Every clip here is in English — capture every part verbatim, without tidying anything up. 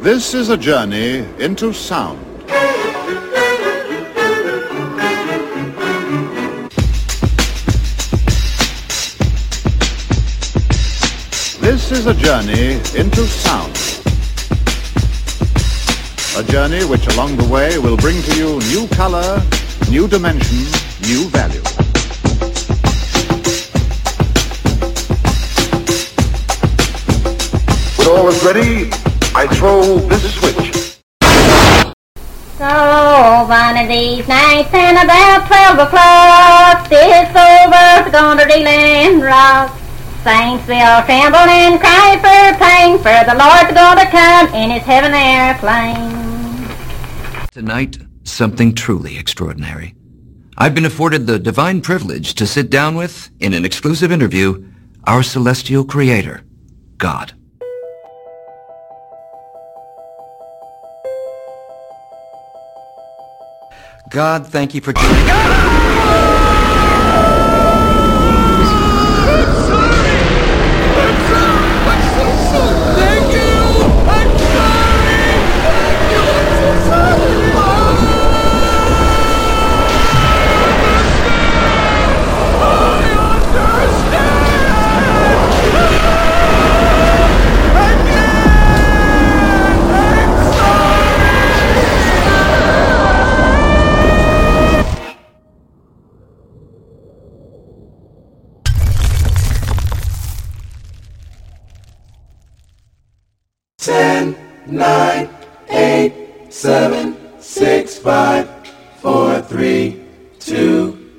This is a journey into sound. This is a journey into sound. A journey which along the way will bring to you new color, new dimension, new value. When all is ready, I throw this switch. So one of these nights and about twelve o'clock, this old earth's gonna reel and rock. Saints will tremble and cry for pain, for the Lord's gonna come in his heaven airplane. Tonight, something truly extraordinary. I've been afforded the divine privilege to sit down with, in an exclusive interview, our celestial creator, God. God, thank you for joining us. Ten, nine, eight, seven, six, five, four, three, two,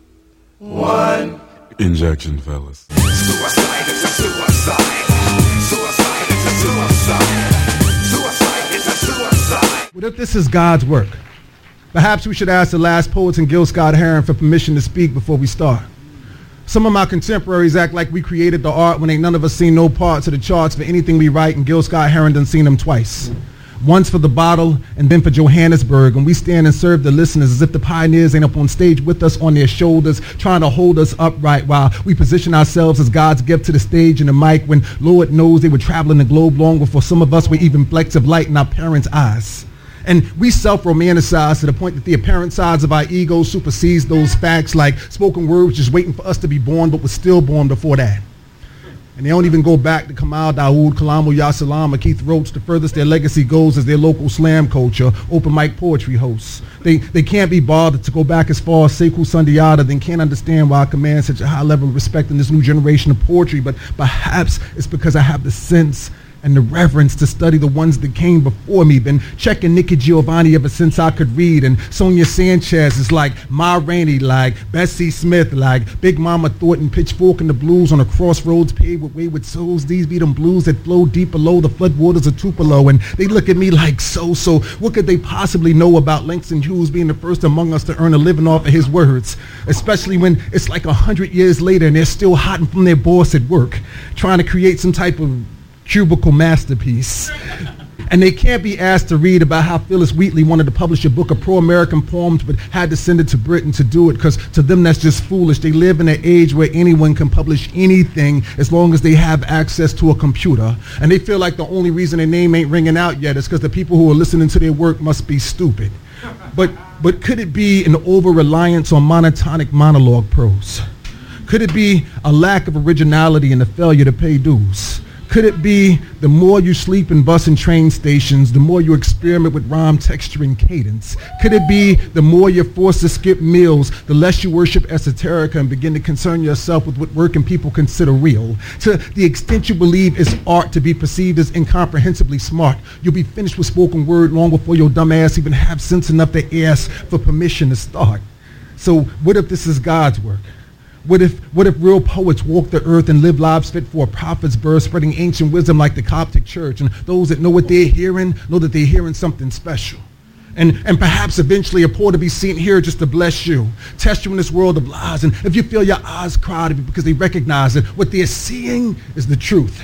one. Injection, fellas. Suicide is a suicide. Suicide is a suicide. Suicide is a suicide. What if this is God's work? Perhaps we should ask the last poets and Gil Scott-Heron for permission to speak before we start. Some of my contemporaries act like we created the art when ain't none of us seen no parts of the charts for anything we write, and Gil Scott-Heron done seen them twice. Once for the bottle and then for Johannesburg, and we stand and serve the listeners as if the pioneers ain't up on stage with us on their shoulders, trying to hold us upright while we position ourselves as God's gift to the stage and the mic, when Lord knows they were traveling the globe long before some of us were even flecks of light in our parents' eyes. And we self-romanticize to the point that the apparent sides of our ego supersedes those facts, like spoken word was just waiting for us to be born, but was still born before that. And they don't even go back to Kamal Dawood, Kalamo Yasalam, or Keith Roach the furthest their legacy goes as their local slam coach or open mic poetry hosts. They they can't be bothered to go back as far as Sekou Sundiata, then can't understand why I command such a high level of respect in this new generation of poetry, but perhaps it's because I have the sense and the reverence to study the ones that came before me. Been checking Nikki Giovanni ever since I could read, and Sonia Sanchez is like Ma Rainey, like Bessie Smith, like Big Mama Thornton, Pitchfork and the Blues on a crossroads paved with wayward souls. These be them blues that flow deep below the floodwaters of Tupelo, and they look at me like so, so what could they possibly know about Langston Hughes being the first among us to earn a living off of his words, especially when it's like a hundred years later and they're still hotting from their boss at work, trying to create some type of cubicle masterpiece. And they can't be asked to read about how Phyllis Wheatley wanted to publish a book of pro-American poems but had to send it to Britain to do it, because to them that's just foolish. They live in an age where anyone can publish anything as long as they have access to a computer. And they feel like the only reason their name ain't ringing out yet is because the people who are listening to their work must be stupid. But, but could it be an over-reliance on monotonic monologue prose? Could it be a lack of originality and a failure to pay dues? Could it be the more you sleep in bus and train stations, the more you experiment with rhyme, texture, and cadence? Could it be the more you're forced to skip meals, the less you worship esoterica and begin to concern yourself with what working people consider real? To the extent you believe it's art to be perceived as incomprehensibly smart, you'll be finished with spoken word long before your dumb ass even have sense enough to ask for permission to start. So what if this is God's work? What if what if real poets walk the earth and live lives fit for a prophet's birth, spreading ancient wisdom like the Coptic church, and those that know what they're hearing know that they're hearing something special. And and perhaps eventually a poet to be seen here just to bless you, test you in this world of lies, and if you feel your eyes crowded because they recognize that what they're seeing is the truth.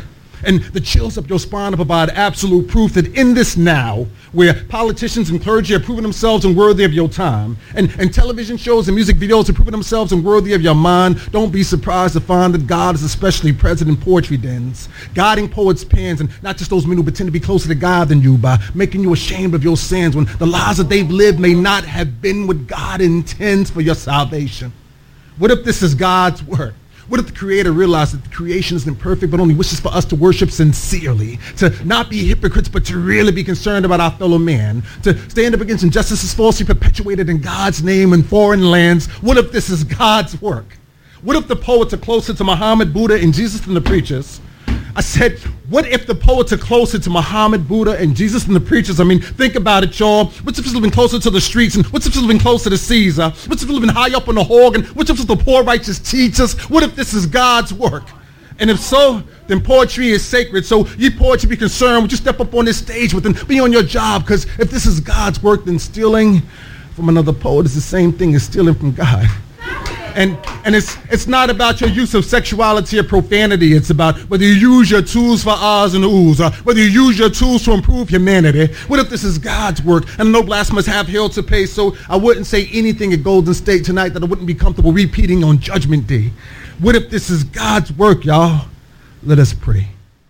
and the chills up your spine to provide absolute proof that in this now, where politicians and clergy are proving themselves unworthy of your time, and, and television shows and music videos are proving themselves unworthy of your mind, don't be surprised to find that God is especially present in poetry dens, guiding poets' pens, and not just those men who pretend to be closer to God than you by making you ashamed of your sins when the lives that they've lived may not have been what God intends for your salvation. What if this is God's work? What if the Creator realized that the creation isn't perfect, but only wishes for us to worship sincerely, to not be hypocrites, but to really be concerned about our fellow man, to stand up against injustices falsely perpetuated in God's name in foreign lands? What if this is God's work? What if the poets are closer to Muhammad, Buddha, and Jesus than the preachers? I said, what if the poets are closer to Muhammad, Buddha, and Jesus than the preachers? I mean, think about it, y'all. What's if it's living closer to the streets? And what's if it's living closer to Caesar? What's if it's living high up on the hog? And what's if it's the poor righteous teachers? What if this is God's work? And if so, then poetry is sacred. So ye poets, be concerned. Would you step up on this stage with and be on your job? Because if this is God's work, then stealing from another poet is the same thing as stealing from God. And and it's it's not about your use of sexuality or profanity. It's about whether you use your tools for ahs and oohs, or whether you use your tools to improve humanity. What if this is God's work? And I know blasphemers have hell to pay, so I wouldn't say anything at Golden State tonight that I wouldn't be comfortable repeating on Judgment Day. What if this is God's work, y'all? Let us pray.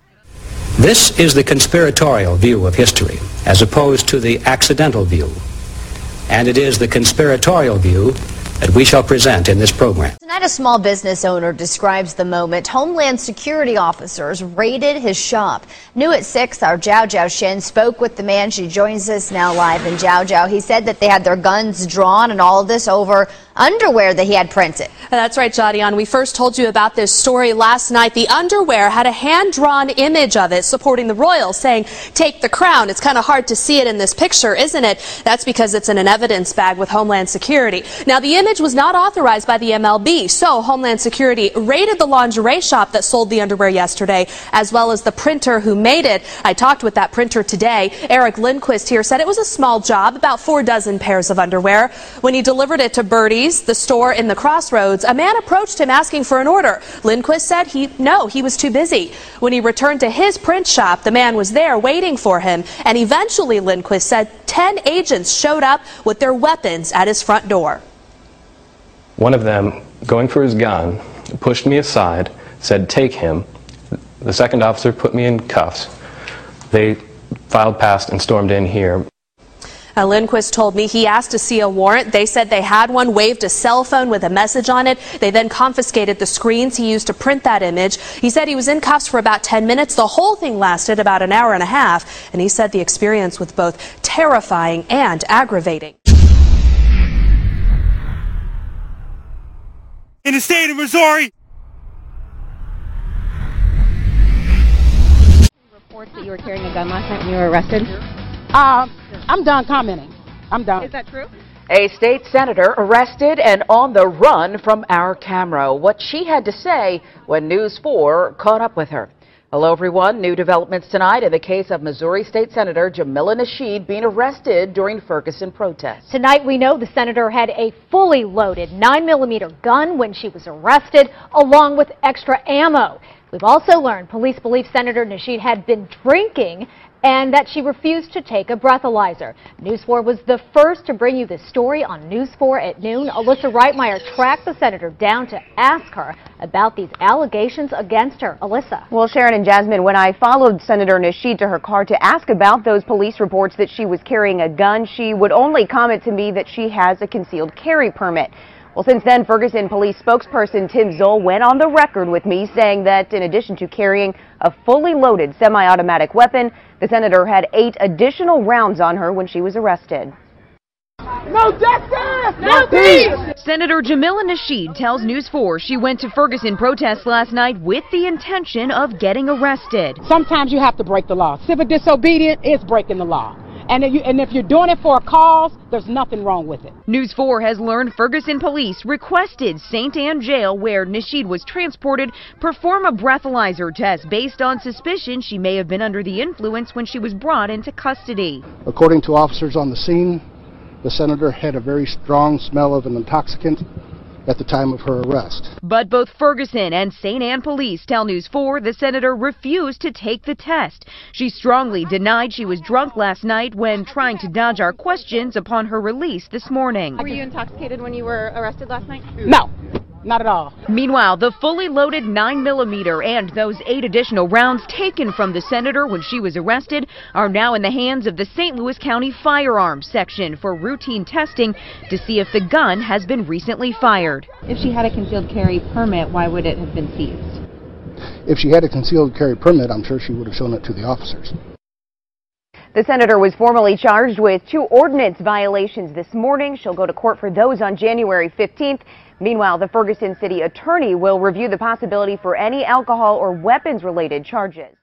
This is the conspiratorial view of history, as opposed to the accidental view. And it is the conspiratorial view that we shall present in this program. Tonight, a small business owner describes the moment Homeland Security officers raided his shop. New at six, our Zhao Zhao Shen spoke with the man. She joins us now live in Zhao Zhao. He said that they had their guns drawn and all of this over underwear that he had printed. That's right, Jadian. We first told you about this story last night. The underwear had a hand-drawn image of it supporting the royals, saying, "Take the crown." It's kind of hard to see it in this picture, isn't it? That's because it's in an evidence bag with Homeland Security. Now, the image was not authorized by the M L B, so Homeland Security raided the lingerie shop that sold the underwear yesterday, as well as the printer who made it. I talked with that printer today. Eric Lindquist here said it was a small job, about four dozen pairs of underwear. When he delivered it to Birdie's, the store in the Crossroads, a man approached him asking for an order. Lindquist said he no, he was too busy. When he returned to his print shop, the man was there waiting for him, and eventually, Lindquist said, ten agents showed up with their weapons at his front door. One of them, going for his gun, pushed me aside, said, "Take him." The second officer put me in cuffs. They filed past and stormed in here. Uh, Lindquist told me he asked to see a warrant. They said they had one, waved a cell phone with a message on it. They then confiscated the screens he used to print that image. He said he was in cuffs for about ten minutes. The whole thing lasted about an hour and a half, and he said the experience was both terrifying and aggravating. In the state of Missouri. Reports that you were carrying a gun last night when you were arrested? Uh, I'm done commenting. I'm done. Is that true? A state senator arrested and on the run from our camera. What she had to say when News four caught up with her. Hello, everyone. New developments tonight in the case of Missouri State Senator Jamila Nasheed being arrested during Ferguson protests. Tonight, we know the senator had a fully loaded nine millimeter gun when she was arrested, along with extra ammo. We've also learned police believe Senator Nasheed had been drinking and that she refused to take a breathalyzer. News four was the first to bring you this story on News four at noon. Alyssa Reitmeyer tracked the senator down to ask her about these allegations against her. Alyssa. Well, Sharon and Jasmine, when I followed Senator Nasheed to her car to ask about those police reports that she was carrying a gun, she would only comment to me that she has a concealed carry permit. Well, since then, Ferguson police spokesperson Tim Zoll went on the record with me saying that in addition to carrying a fully loaded semi-automatic weapon, the senator had eight additional rounds on her when she was arrested. No justice! No peace! Senator Jamila Nasheed tells News four she went to Ferguson protests last night with the intention of getting arrested. Sometimes you have to break the law. Civil disobedience is breaking the law. And if, you, and if you're doing it for a cause, there's nothing wrong with it. News four has learned Ferguson police requested Saint Anne Jail, where Nasheed was transported, perform a breathalyzer test based on suspicion she may have been under the influence when she was brought into custody. According to officers on the scene, the senator had a very strong smell of an intoxicant at the time of her arrest. But both Ferguson and Saint Anne police tell News four the senator refused to take the test. She strongly denied she was drunk last night when trying to dodge our questions upon her release this morning. Were you intoxicated when you were arrested last night? No. Not at all. Meanwhile, the fully loaded nine millimeter and those eight additional rounds taken from the senator when she was arrested are now in the hands of the Saint Louis County Firearms Section for routine testing to see if the gun has been recently fired. If she had a concealed carry permit, why would it have been seized? If she had a concealed carry permit, I'm sure she would have shown it to the officers. The senator was formally charged with two ordinance violations this morning. She'll go to court for those on January fifteenth. Meanwhile, the Ferguson City Attorney will review the possibility for any alcohol or weapons-related charges.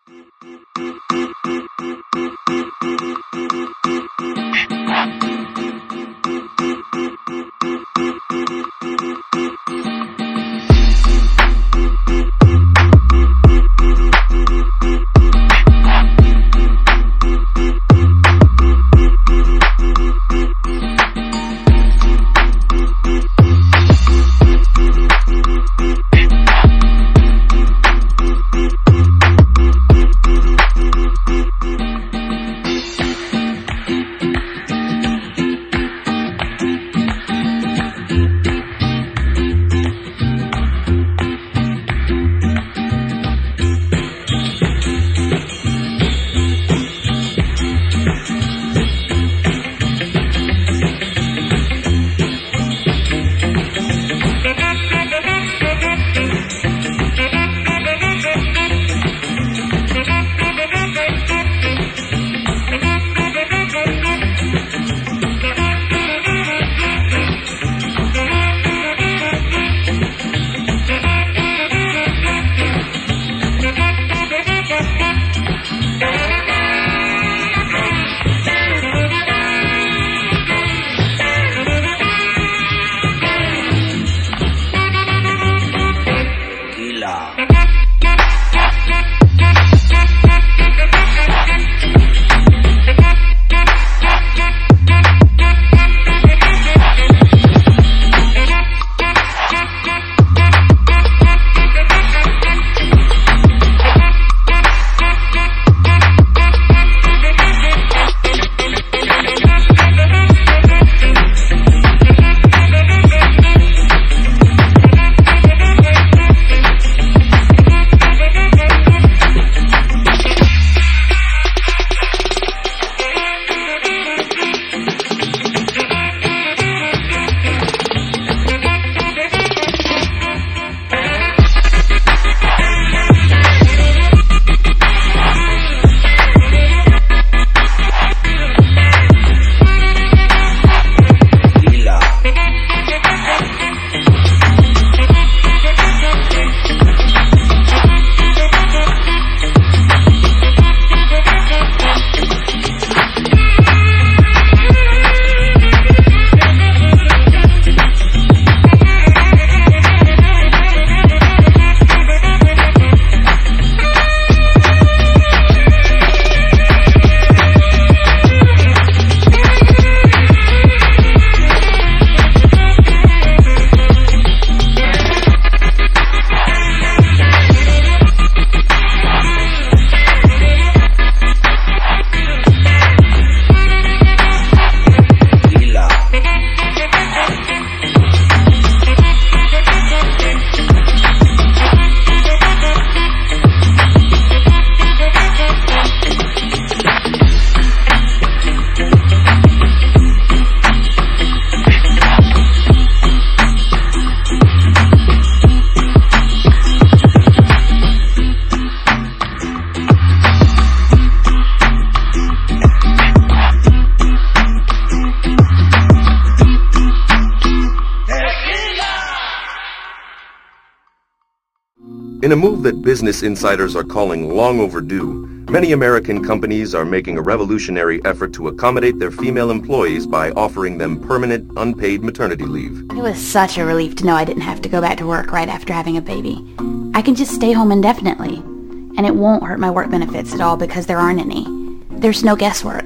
In a move that business insiders are calling long overdue, many American companies are making a revolutionary effort to accommodate their female employees by offering them permanent, unpaid maternity leave. It was such a relief to know I didn't have to go back to work right after having a baby. I can just stay home indefinitely, and it won't hurt my work benefits at all because there aren't any. There's no guesswork.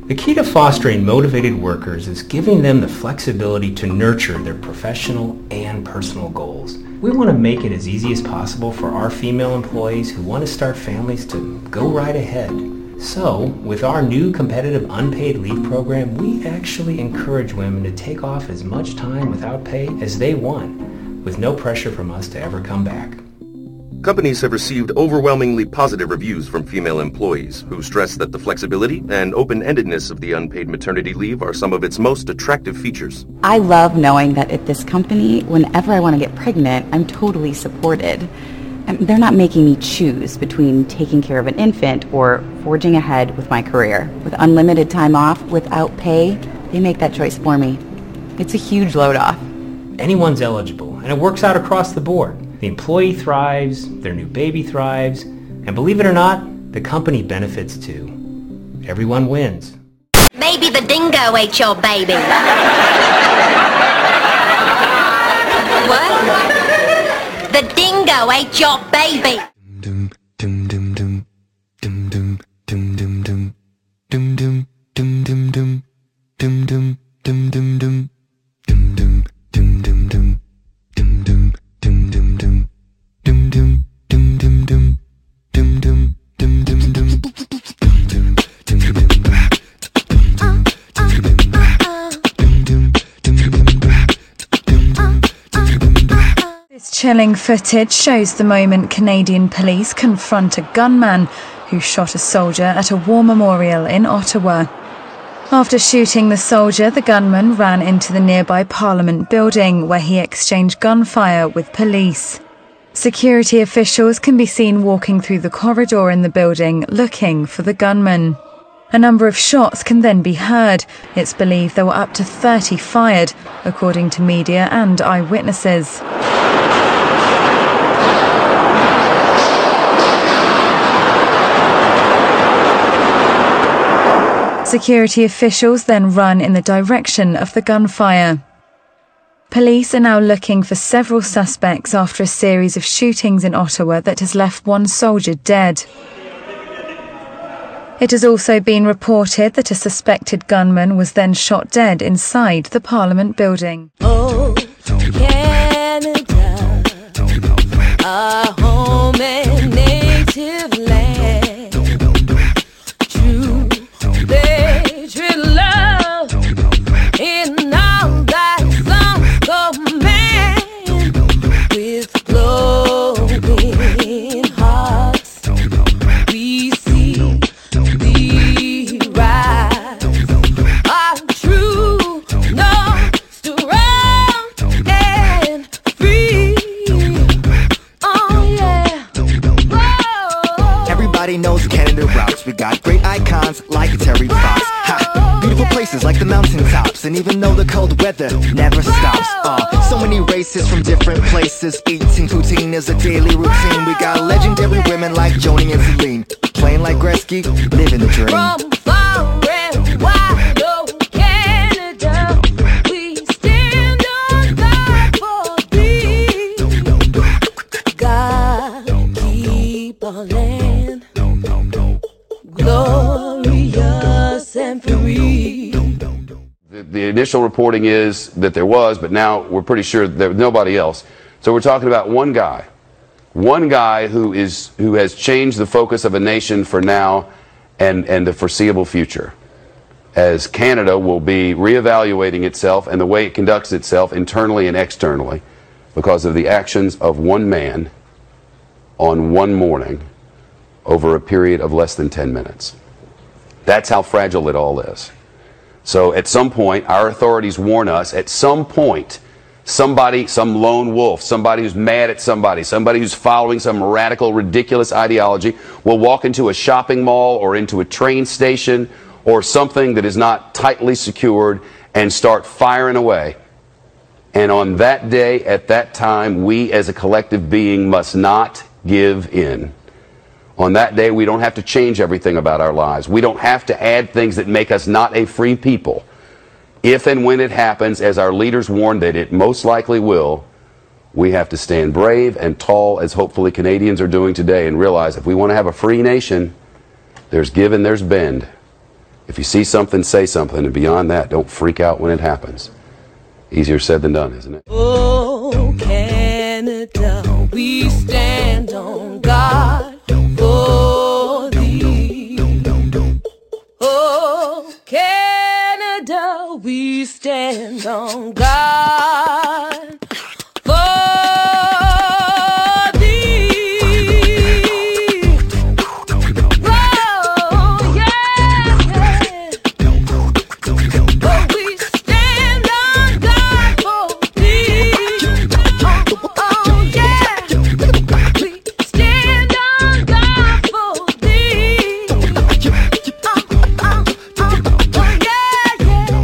The key to fostering motivated workers is giving them the flexibility to nurture their professional and personal goals. We want to make it as easy as possible for our female employees who want to start families to go right ahead. So, with our new competitive unpaid leave program, we actually encourage women to take off as much time without pay as they want, with no pressure from us to ever come back. Companies have received overwhelmingly positive reviews from female employees who stress that the flexibility and open-endedness of the unpaid maternity leave are some of its most attractive features. I love knowing that at this company, whenever I want to get pregnant, I'm totally supported. And they're not making me choose between taking care of an infant or forging ahead with my career. With unlimited time off without pay, they make that choice for me. It's a huge load off. Anyone's eligible, and it works out across the board. The employee thrives, their new baby thrives, and believe it or not, the company benefits too. Everyone wins. Maybe the dingo ate your baby. What? The dingo ate your baby. This chilling footage shows the moment Canadian police confront a gunman who shot a soldier at a war memorial in Ottawa. After shooting the soldier, the gunman ran into the nearby Parliament building where he exchanged gunfire with police. Security officials can be seen walking through the corridor in the building looking for the gunman. A number of shots can then be heard. It's believed there were up to thirty fired, according to media and eyewitnesses. Security officials then run in the direction of the gunfire. Police are now looking for several suspects after a series of shootings in Ottawa that has left one soldier dead. It has also been reported that a suspected gunman was then shot dead inside the Parliament building. Oh, Canada, our home and native land, true patriot love in all thy songs command, with glowing hearts we see thee rise, our true north to round and free. Oh yeah. Whoa. Everybody knows Canada rocks. We got great icons like Terry Fox. Ha! Beautiful places like the mountaintops, and even though the cold weather never stops, uh, so many races from different places. Eating poutine is a daily routine. We got legendary women like Joni and Celine, playing like Gretzky, living the dream. From far and wide, oh Canada, we stand on guard for thee. God keep our land glorious and free. The, the initial reporting is that there was, but now we're pretty sure there was nobody else. So we're talking about one guy, one guy who is who has changed the focus of a nation for now and and the foreseeable future, as Canada will be reevaluating itself and the way it conducts itself internally and externally because of the actions of one man on one morning over a period of less than ten minutes. That's how fragile it all is. So at some point, our authorities warn us, at some point, somebody, some lone wolf, somebody who's mad at somebody, somebody who's following some radical, ridiculous ideology will walk into a shopping mall or into a train station or something that is not tightly secured and start firing away. And on that day, at that time, we as a collective being must not give in. On that day, we don't have to change everything about our lives. We don't have to add things that make us not a free people. If and when it happens, as our leaders warn that it most likely will, we have to stand brave and tall, as hopefully Canadians are doing today, and realize if we want to have a free nation, there's give and there's bend. If you see something, say something, and beyond that, don't freak out when it happens. Easier said than done, isn't it? Oh, Canada, we stand on God for thee. Oh, Canada, we stand on God for thee. Oh, yeah, yeah. Oh, we stand on God for thee. Oh, oh, yeah. We stand on God for thee. Oh, oh, oh, oh, yeah,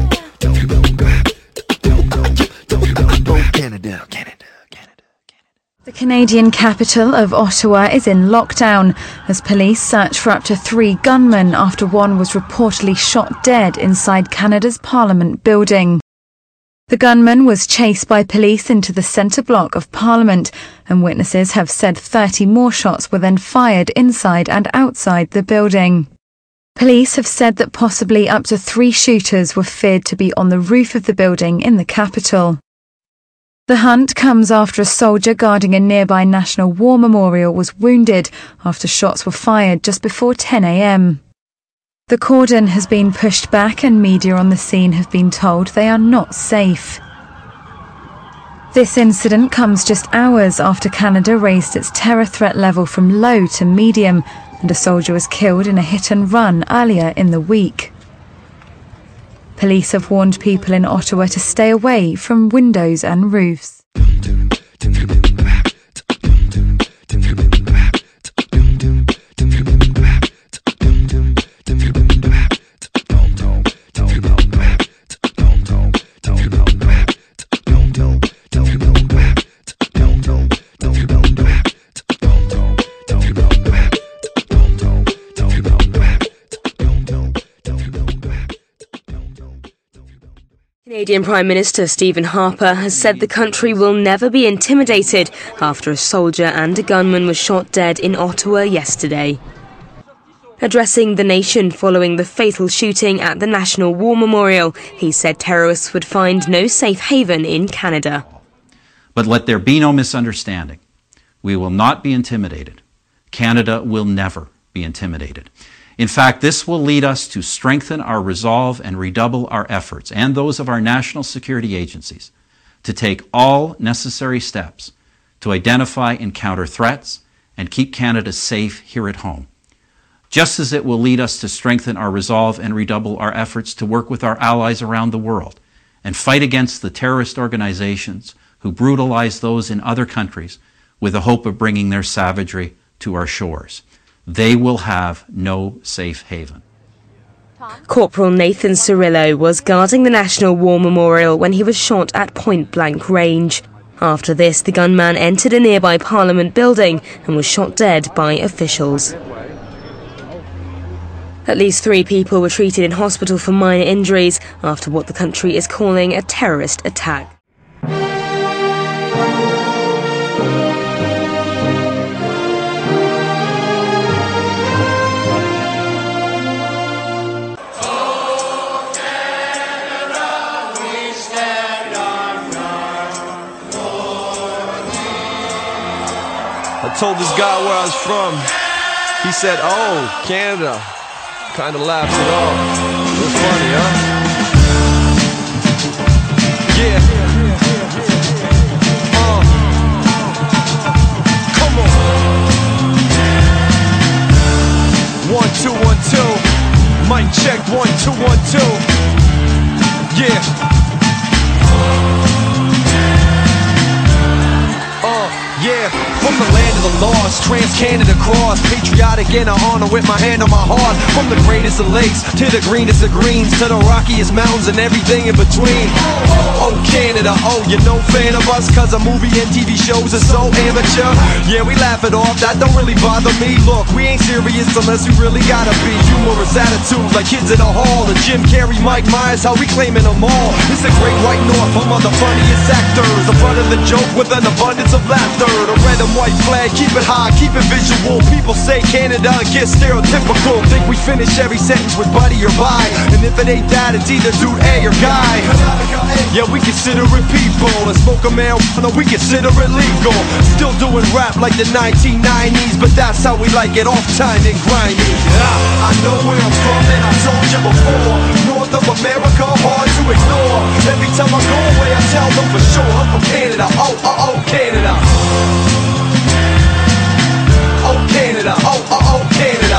yeah. Oh, Canada, Canada. The Canadian capital of Ottawa is in lockdown as police search for up to three gunmen after one was reportedly shot dead inside Canada's Parliament building. The gunman was chased by police into the centre block of Parliament, and witnesses have said thirty more shots were then fired inside and outside the building. Police have said that possibly up to three shooters were feared to be on the roof of the building in the capital. The hunt comes after a soldier guarding a nearby National War Memorial was wounded after shots were fired just before ten a m. The cordon has been pushed back and media on the scene have been told they are not safe. This incident comes just hours after Canada raised its terror threat level from low to medium, and a soldier was killed in a hit and run earlier in the week. Police have warned people in Ottawa to stay away from windows and roofs. Canadian Prime Minister Stephen Harper has said the country will never be intimidated after a soldier and a gunman were shot dead in Ottawa yesterday. Addressing the nation following the fatal shooting at the National War Memorial, he said terrorists would find no safe haven in Canada. But let there be no misunderstanding. We will not be intimidated. Canada will never be intimidated. In fact, this will lead us to strengthen our resolve and redouble our efforts, and those of our national security agencies, to take all necessary steps to identify and counter threats and keep Canada safe here at home. Just as it will lead us to strengthen our resolve and redouble our efforts to work with our allies around the world and fight against the terrorist organizations who brutalize those in other countries with the hope of bringing their savagery to our shores. They will have no safe haven. Corporal Nathan Cirillo was guarding the National War Memorial when he was shot at point-blank range. After this, the gunman entered a nearby Parliament building and was shot dead by officials. At least three people were treated in hospital for minor injuries after what the country is calling a terrorist attack. I told this guy where I was from. He said, "Oh, Canada." Kind of laughs it off. It was funny, huh? Yeah. Uh. Come on. One, two, one, two. Mic check. One, two, one, two. Yeah. Uh, yeah. From the land of the lost, trans-Canada cross, patriotic and I honor with my hand on my heart. From the greatest of lakes to the greenest of greens, to the rockiest mountains and everything in between. Oh Canada, oh you're no fan of us, cause our movie and T V shows are so amateur. Yeah, we laugh it off, that don't really bother me. Look, we ain't serious unless we really gotta be. Humorous attitude like kids in a hall, the Jim Carrey, Mike Myers, how we claiming them all. It's the great white north, home of the funniest actors, the front of the joke with an abundance of laughter. The red and white flag, keep it high lie, keep it visual. People say Canada and get stereotypical. Think we finish every sentence with buddy or bye. And if it ain't that, it's either dude A or guy. Yeah, we consider it people. And smoke a marijuana, we consider it legal. Still doing rap like the nineteen nineties, but that's how we like it, off time and grimy. Yeah, I know where I'm from and I told you before. North of America, hard to ignore. Every time I go away, I tell them for sure I'm from Canada. Oh, oh, oh, Canada. Oh, Canada. Oh, oh, oh, Canada.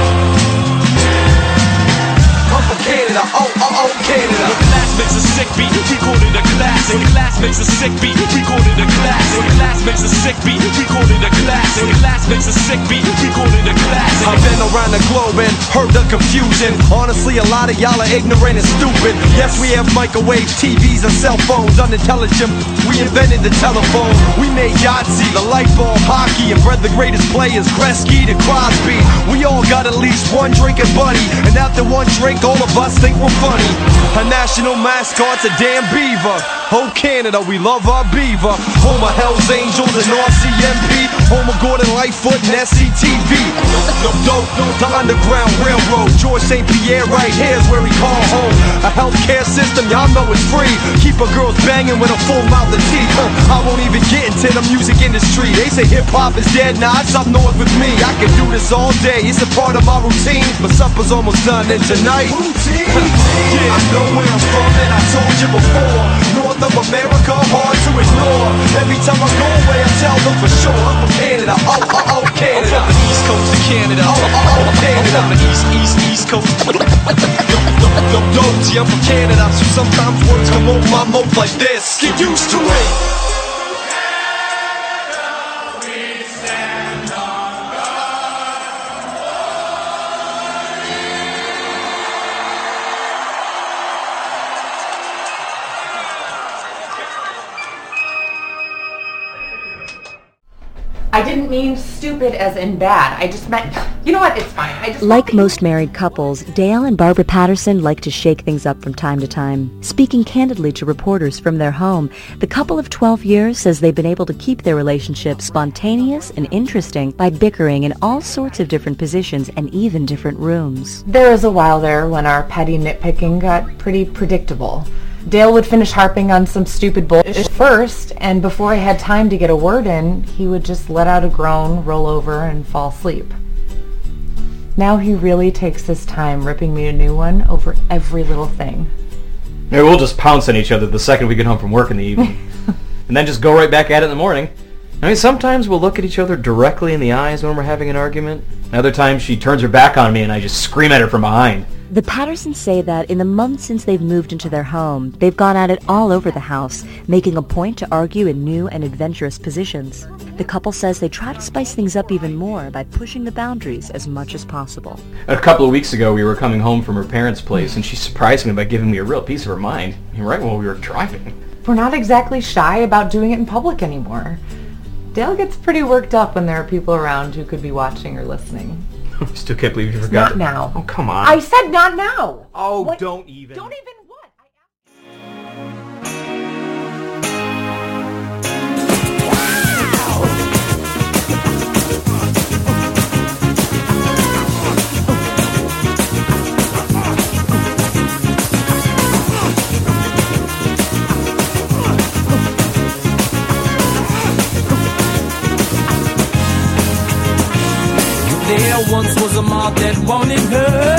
I'm from Canada. Oh, oh, oh, Canada. The class makes a sick beat, we call it a classic. The class makes a sick beat, we call it a classic. The class makes a sick beat, we call it a classic. The class makes a sick beat, we call it a classic. I've been around the globe and heard the confusion. Honestly, a lot of y'all are ignorant and stupid. Yes, we have microwaves, T Vs, and cell phones. Unintelligent, we invented the telephone. We made Yahtzee, the light bulb, hockey, and bred the greatest players, Gretzky to Crosby. We all got at least one drinking buddy, and after one drink, all of us think we're funny. Our national mascot's a damn beaver. Oh, Canada, we love our beaver. Home of Hells Angels and R C M P. Home of Gordon Lightfoot and S C T V. No dope, the Underground Railroad. George Saint Pierre right here's where we call home. A healthcare system, y'all know it's free. Keep a girls banging with a full mouth of teeth. I won't even get into the music industry. They say hip-hop is dead, nah, it's up north with me. I can do this all day, it's a part of my routine. But supper's almost done and tonight routine. Yeah, I know where I'm from and I told you before. North of America, hard to ignore. Every time I go away, I tell them for sure I'm from Canada. Oh, oh, oh, Canada. I'm from the East Coast of Canada. Oh, oh, oh, Canada. I'm from the East, East, East Coast. No dope, I'm from Canada, so sometimes words come over my mouth like this. Get used to it. I didn't mean stupid as in bad. I just meant, you know what, it's fine. I just Like most married couples, Dale and Barbara Patterson like to shake things up from time to time. Speaking candidly to reporters from their home, the couple of twelve years says they've been able to keep their relationship spontaneous and interesting by bickering in all sorts of different positions and even different rooms. There was a while there when our petty nitpicking got pretty predictable. Dale would finish harping on some stupid bullshit first, and before I had time to get a word in, he would just let out a groan, roll over, and fall asleep. Now he really takes his time ripping me a new one over every little thing. Maybe we'll just pounce on each other the second we get home from work in the evening. And then just go right back at it in the morning. I mean, sometimes we'll look at each other directly in the eyes when we're having an argument. Other times she turns her back on me and I just scream at her from behind. The Pattersons say that in the months since they've moved into their home, they've gone at it all over the house, making a point to argue in new and adventurous positions. The couple says they try to spice things up even more by pushing the boundaries as much as possible. A couple of weeks ago, we were coming home from her parents' place, and she surprised me by giving me a real piece of her mind, right while we were driving. We're not exactly shy about doing it in public anymore. Dale gets pretty worked up when there are people around who could be watching or listening. I still can't believe you forgot. Not now. Oh, come on. I said not now. Oh, what? don't even. Don't even what? There once was a mob that wanted her.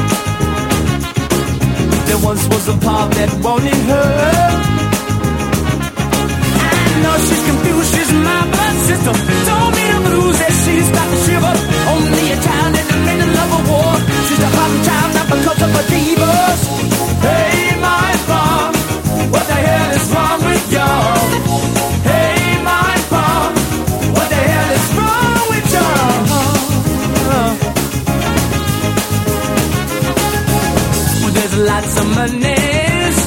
There once was a pop that wanted her. I know she's confused, she's my blood sister. Told me the blues that she's got to shiver. Only a child in the middle of a war. She's a hot child not because of her divas. Hey, my mom, what the hell is wrong with y'all? Hey, my mom, what the hell is wrong with y'all? There's lots of monies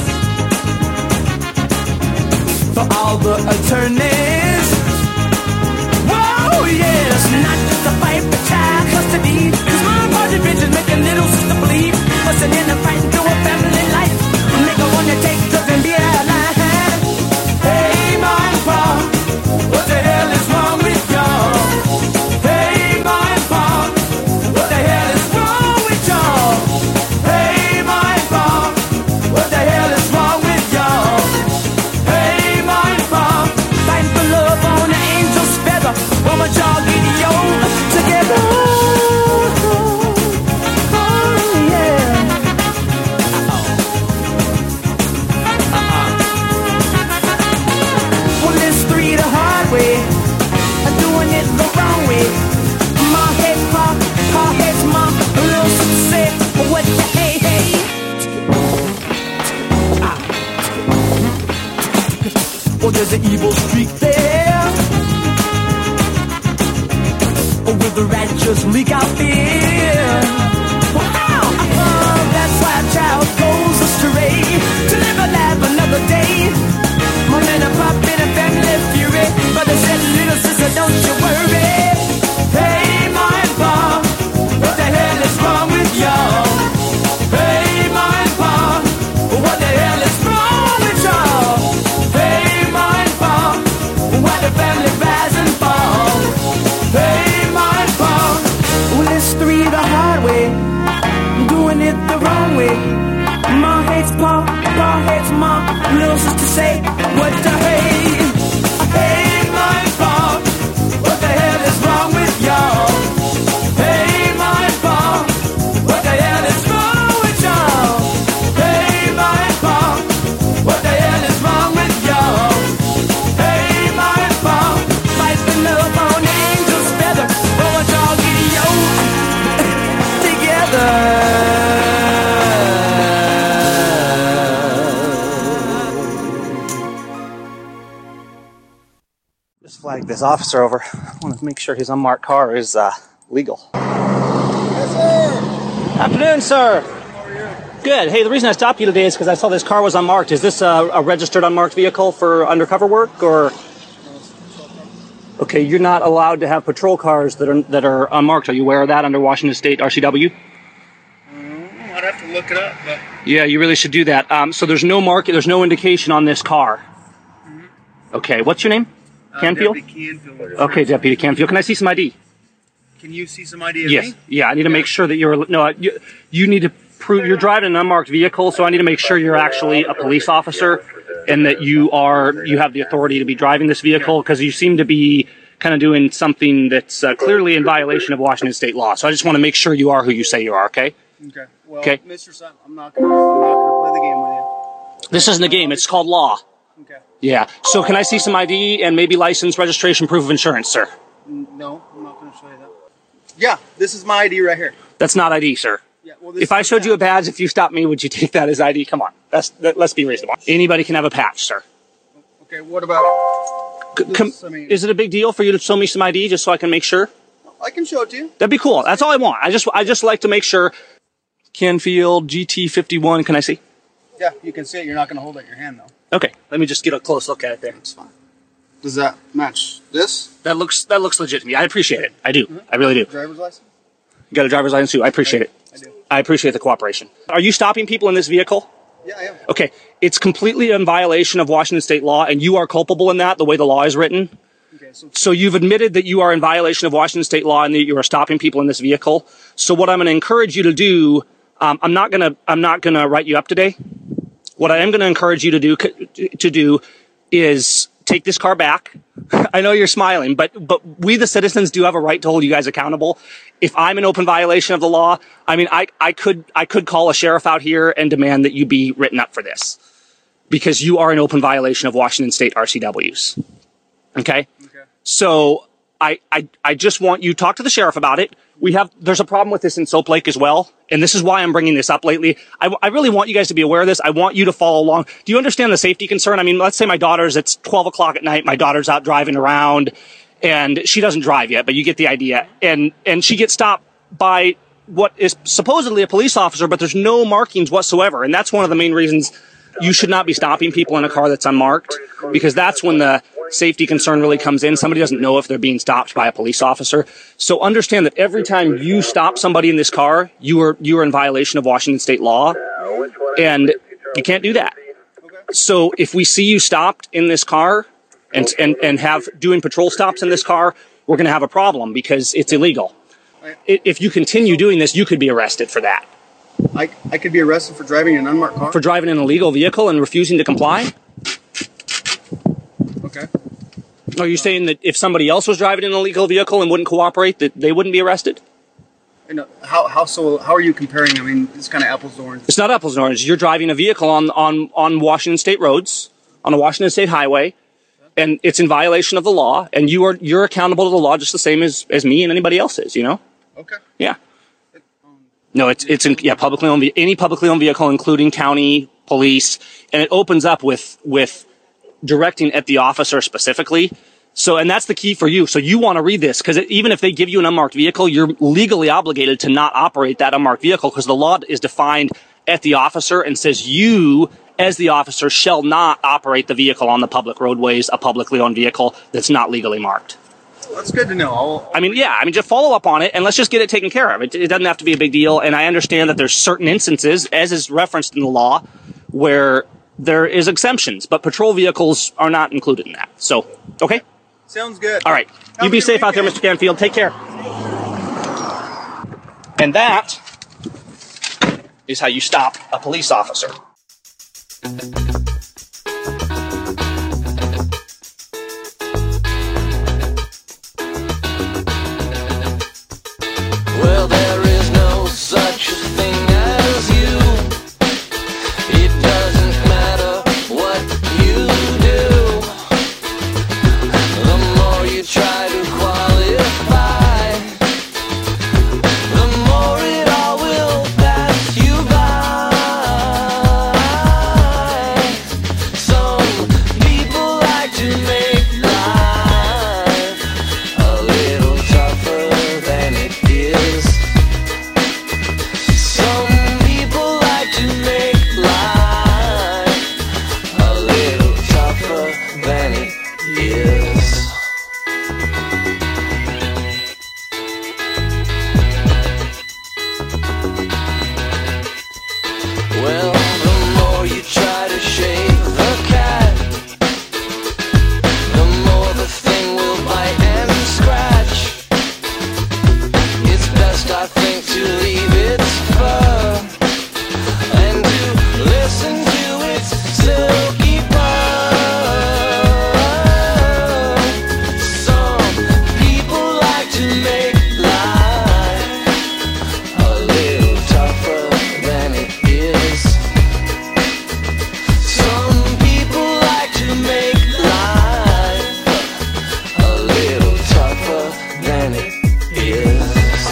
for all the attorneys. Whoa, yes, not just a fight for child custody. Cause my party bitches make a little sister believe. Bustin' in a fight to a family life. Make her wanna take drugs and be alive. Hey, my mom, what the hell is wrong with y'all? there's an evil streak there. Or will the rat just leak out fear? Wow! Oh, that's why a child goes astray to live a life another day. More than a pop in a family fury. But they said, little sister, don't you worry. Hey, Ma and Pa, what the hell is wrong with y'all? Hey, Ma and Pa, what the hell is wrong with y'all? Hey, Ma and Pa, why the family rise and fall? Hey, Ma and Pa, well, it's three the hard way, doing it the wrong way. Ma hates Pa, Pa hates Ma, little sister say, what the hey? Hey, Ma and Pa, what the hell is wrong with y'all? Hey, Ma and Pa, what the hell is wrong with y'all? Hey, Ma and Pa, what the hell is wrong with y'all? Hey, Ma and Pa, fight the love on angel's feather. Oh, what y'all get together. Flag this officer over. I want to make sure his unmarked car is uh, legal. Yes, sir. Afternoon, sir. How are you? Good. Hey, the reason I stopped you today is because I saw this car was unmarked. Is this a, a registered unmarked vehicle for undercover work, or? Okay, you're not allowed to have patrol cars that are that are unmarked. Are you aware of that under Washington State R C W? Um, I'd have to look it up, but Yeah, you really should do that. Um, so there's no mark, there's no indication on this car. Mm-hmm. Okay, what's your name? Canfield? Uh, Deputy Canfield. Okay, Deputy Canfield. Can I see some I D? Can you see some I D of Yes. me? Yeah, I need to make sure that you're... No, you, you need to prove... You're driving an unmarked vehicle, so I need to make sure you're actually a police officer and that you are... You have the authority to be driving this vehicle, because you seem to be kind of doing something that's uh, clearly in violation of Washington State law. So I just want to make sure you are who you say you are, okay? Okay. Well, Okay. Mister Sun, I'm not going to I'm not going to play the game with you. This isn't a game. It's called law. Okay. Yeah. So can I see some I D and maybe license, registration, proof of insurance, sir? No, I'm not going to show you that. Yeah, this is my I D right here. That's not I D, sir. Yeah, well, this If I showed you a badge, if you stopped me, would you take that as I D? Come on. That's, that, let's be reasonable. Anybody can have a patch, sir. Okay, what about... C- this, com- I mean, is it a big deal for you to show me some I D just so I can make sure? I can show it to you. That'd be cool. That's all I want. I just I just like to make sure. Canfield G T fifty-one. Can I see? Yeah, you can see it. You're not going to hold it in your hand, though. Okay. Let me just get a close look at it there. It's fine. Does that match this? That looks that looks legit to me. I appreciate it. I do. Mm-hmm. I really do. Driver's license? You got a driver's license too. I appreciate it. I do. I appreciate the cooperation. Are you stopping people in this vehicle? Yeah, I am. Okay. It's completely in violation of Washington State law, and you are culpable in that, the way the law is written. Okay, so, So you've admitted that you are in violation of Washington State law and that you are stopping people in this vehicle. So what I'm going to encourage you to do, um, I'm not going to I'm not going to write you up today. What I am going to encourage you to do to do is take this car back. I know you're smiling, but but we the citizens do have a right to hold you guys accountable. If I'm in open violation of the law, I mean, I I could I could call a sheriff out here and demand that you be written up for this, because you are in open violation of Washington State R C Ws. Okay? Okay. So I, I, I just want you to talk to the sheriff about it. We have, there's a problem with this in Soap Lake as well. And this is why I'm bringing this up lately. I, I really want you guys to be aware of this. I want you to follow along. Do you understand the safety concern? I mean, let's say my daughter's, it's twelve o'clock at night. My daughter's out driving around and she doesn't drive yet, but you get the idea. And, and she gets stopped by what is supposedly a police officer, but there's no markings whatsoever. And that's one of the main reasons you should not be stopping people in a car that's unmarked, because that's when the safety concern really comes in. Somebody doesn't know if they're being stopped by a police officer. So understand that every time you stop somebody in this car, you are you are in violation of Washington State law, and you can't do that. So if we see you stopped in this car and and and have doing patrol stops in this car, we're going to have a problem because it's illegal. If you continue doing this, you could be arrested for that. I, I could be arrested for driving an unmarked car? For driving an illegal vehicle and refusing to comply? Okay. Are you saying that if somebody else was driving an illegal vehicle and wouldn't cooperate, that they wouldn't be arrested? You know, how, how, so, how are you comparing? I mean, it's kind of apples to oranges. It's not apples and oranges. You're driving a vehicle on, on, on Washington State roads, on a Washington State highway, and it's in violation of the law, and you are, you're accountable to the law just the same as, as me and anybody else is, you know? Okay. Yeah. No, it's it's in, yeah, publicly owned, any publicly owned vehicle, including county, police, and it opens up with with directing at the officer specifically. So, and that's the key for you. So you want to read this because even if they give you an unmarked vehicle, you're legally obligated to not operate that unmarked vehicle because the law is defined at the officer and says you, as the officer, shall not operate the vehicle on the public roadways, a publicly owned vehicle that's not legally marked. That's good to know. I'll, I mean, yeah, I mean, just follow up on it and let's just get it taken care of. It, it doesn't have to be a big deal. And I understand that there's certain instances, as is referenced in the law, where there is exemptions, but patrol vehicles are not included in that. So, okay? Sounds good. All right. Have You be a good safe out there, weekend. Mister Canfield. Take care. And that is how you stop a police officer. Well, there is no such thing as you. It doesn't matter what you do. The more you try to qualify, the more it all will pass you by. Some people like to make life a little tougher than it is. Some people like to make life a little tougher than it is. Well, the more you try to shave the cat, the more the thing will bite and scratch. It's best, I think, to leave its fur and to listen to its silky purr. Some people like to make life a little tougher than it is. Some people like to make life a little tougher than it is.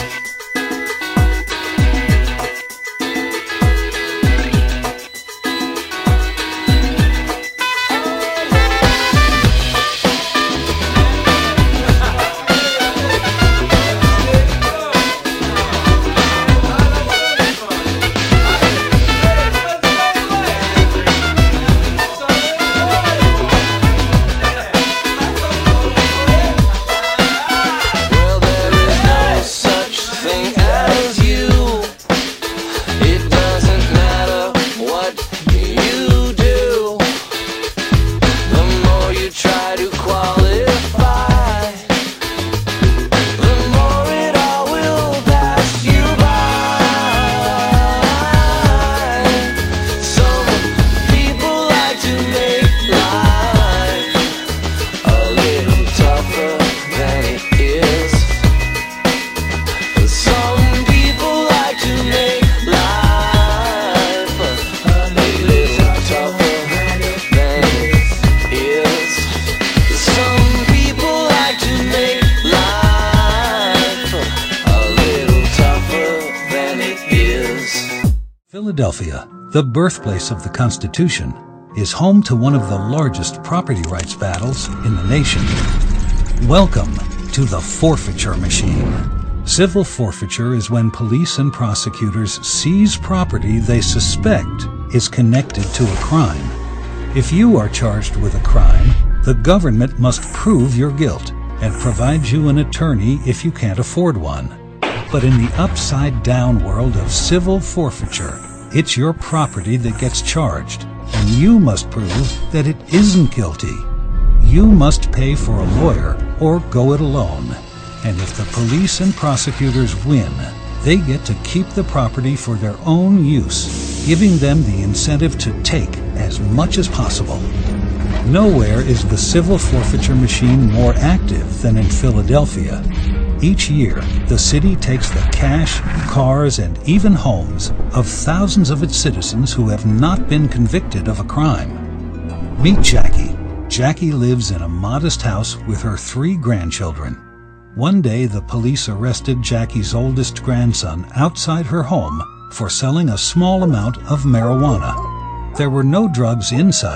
Well, there is no such thing as you. It doesn't matter what you do. The more you try to qualify, the more it all will pass you by. Some people like to make life a little tougher than it is. Some people like to make life a little tougher than it is. Some people like to make life a little tougher than it is. Philadelphia, the birthplace of the Constitution, is home to one of the largest property rights battles in the nation. Welcome to the forfeiture machine. Civil forfeiture is when police and prosecutors seize property they suspect is connected to a crime. If you are charged with a crime, the government must prove your guilt and provide you an attorney if you can't afford one. But in the upside-down world of civil forfeiture, it's your property that gets charged, and you must prove that it isn't guilty. You must pay for a lawyer or go it alone. And if the police and prosecutors win, they get to keep the property for their own use, giving them the incentive to take as much as possible. Nowhere is the civil forfeiture machine more active than in Philadelphia. Each year, the city takes the cash, cars, and even homes of thousands of its citizens who have not been convicted of a crime. Meet Jackie. Jackie lives in a modest house with her three grandchildren. One day, the police arrested Jackie's oldest grandson outside her home for selling a small amount of marijuana. There were no drugs inside,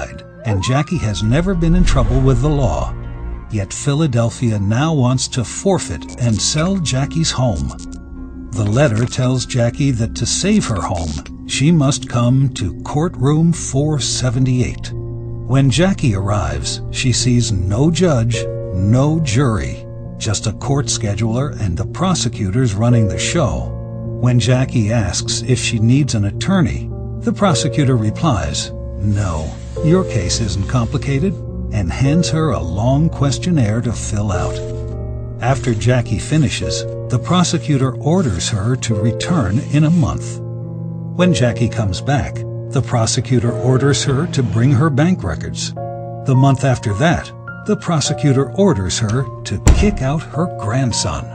and Jackie has never been in trouble with the law. Yet Philadelphia now wants to forfeit and sell Jackie's home. The letter tells Jackie that to save her home, she must come to courtroom four seventy-eight. When Jackie arrives, she sees no judge, no jury, just a court scheduler and the prosecutors running the show. When Jackie asks if she needs an attorney, the prosecutor replies, "No, your case isn't complicated," and hands her a long questionnaire to fill out. After Jackie finishes, the prosecutor orders her to return in a month. When Jackie comes back, the prosecutor orders her to bring her bank records. The month after that, the prosecutor orders her to kick out her grandson.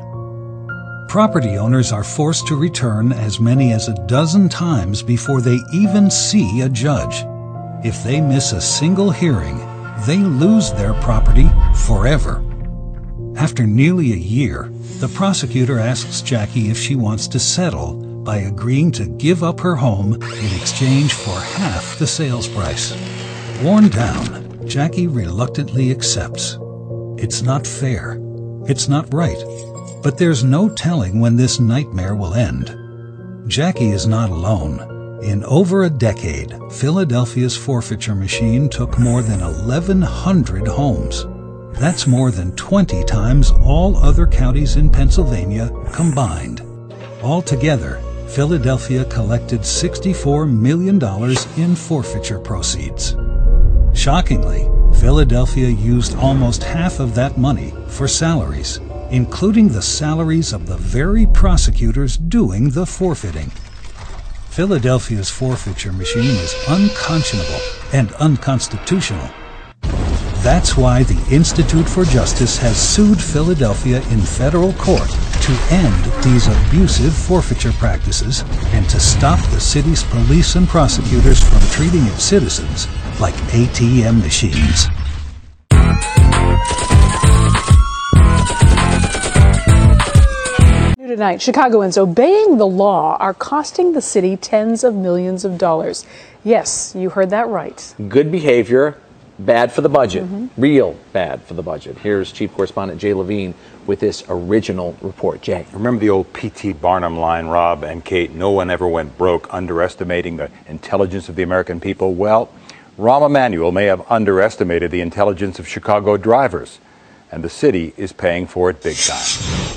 Property owners are forced to return as many as a dozen times before they even see a judge. If they miss a single hearing, they lose their property forever. After nearly a year, the prosecutor asks Jackie if she wants to settle by agreeing to give up her home in exchange for half the sales price. Worn down, Jackie reluctantly accepts. It's not fair. It's not right. But there's no telling when this nightmare will end. Jackie is not alone. In over a decade, Philadelphia's forfeiture machine took more than eleven hundred homes. That's more than twenty times all other counties in Pennsylvania combined. Altogether, Philadelphia collected sixty-four million dollars in forfeiture proceeds. Shockingly, Philadelphia used almost half of that money for salaries, including the salaries of the very prosecutors doing the forfeiting. Philadelphia's forfeiture machine is unconscionable and unconstitutional. That's why the Institute for Justice has sued Philadelphia in federal court to end these abusive forfeiture practices and to stop the city's police and prosecutors from treating its citizens like A T M machines. Tonight, Chicagoans obeying the law are costing the city tens of millions of dollars. Yes, you heard that right. Good behavior, bad for the budget. Mm-hmm. Real bad for the budget. Here's Chief Correspondent Jay Levine with this original report. Jay. Remember the old P T Barnum line, Rob and Kate, no one ever went broke underestimating the intelligence of the American people? Well, Rahm Emanuel may have underestimated the intelligence of Chicago drivers, and the city is paying for it big time.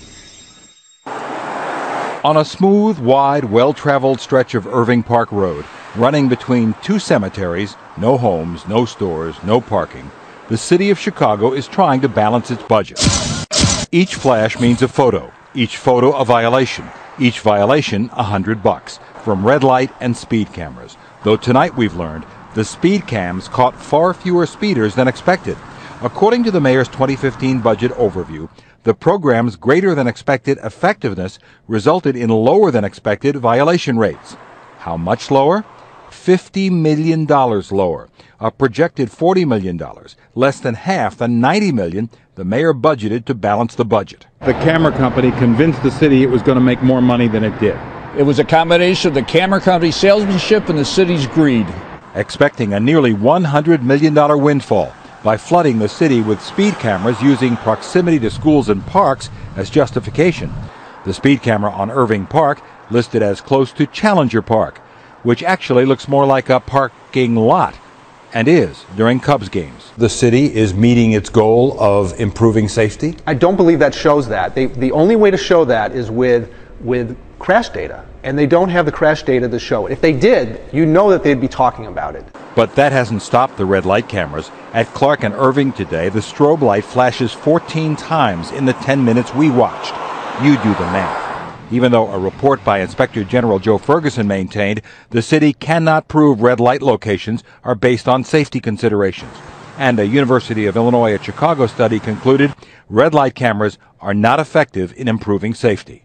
On a smooth, wide, well-traveled stretch of Irving Park Road, running between two cemeteries, no homes, no stores, no parking, the city of Chicago is trying to balance its budget. Each flash means a photo, each photo a violation, each violation a hundred bucks, from red light and speed cameras. Though tonight we've learned the speed cams caught far fewer speeders than expected. According to the mayor's twenty fifteen budget overview, the program's greater than expected effectiveness resulted in lower than expected violation rates. How much lower? fifty million dollars lower, a projected forty million dollars, less than half the ninety million dollars the mayor budgeted to balance the budget. The camera company convinced the city it was going to make more money than it did. It was a combination of the camera company's salesmanship and the city's greed. Expecting a nearly one hundred million dollars windfall by flooding the city with speed cameras using proximity to schools and parks as justification. The speed camera on Irving Park listed as close to Challenger Park, which actually looks more like a parking lot, and is during Cubs games. The city is meeting its goal of improving safety? I don't believe that shows that. They, the only way to show that is with, with crash data, and they don't have the crash data to show it. If they did, you know that they'd be talking about it. But that hasn't stopped the red light cameras. At Clark and Irving today, the strobe light flashes fourteen times in the ten minutes we watched. You do the math. Even though a report by Inspector General Joe Ferguson maintained the city cannot prove red light locations are based on safety considerations. And a University of Illinois at Chicago study concluded red light cameras are not effective in improving safety.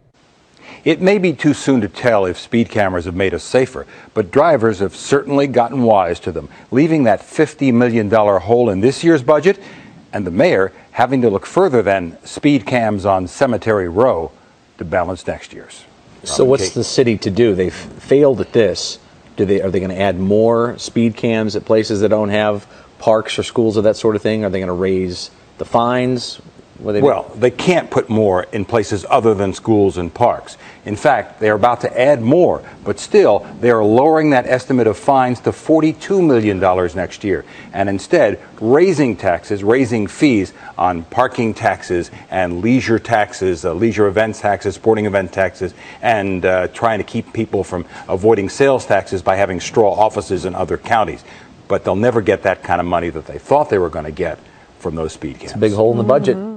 It may be too soon to tell if speed cameras have made us safer, but drivers have certainly gotten wise to them, leaving that fifty million dollars hole in this year's budget, and the mayor having to look further than speed cams on Cemetery Row to balance next year's. So what's the city to do? They've failed at this. Do they are they going to add more speed cams at places that don't have parks or schools or that sort of thing? Are they going to raise the fines? They well, they can't put more in places other than schools and parks. In fact, they're about to add more, but still, they are lowering that estimate of fines to forty-two million dollars next year, and instead raising taxes, raising fees on parking taxes and leisure taxes, uh, leisure events taxes, sporting event taxes, and uh, trying to keep people from avoiding sales taxes by having straw offices in other counties. But they'll never get that kind of money that they thought they were going to get from those speed cams. It's a big hole in the budget. Mm-hmm.